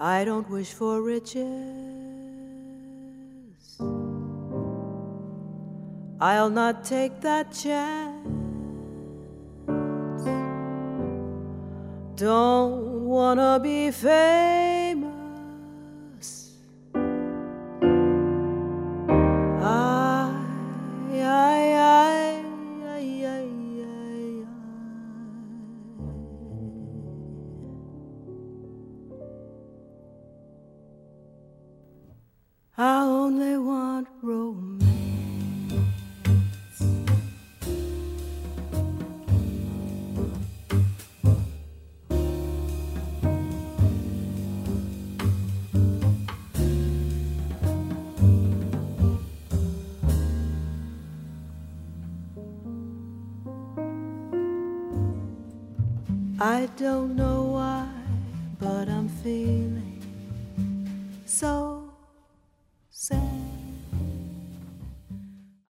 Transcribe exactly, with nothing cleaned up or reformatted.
I don't wish for riches. I'll not take that chance. Don't wanna be famous. I, I, I, I, I, I, I only want romance. I don't know why, but I'm feeling so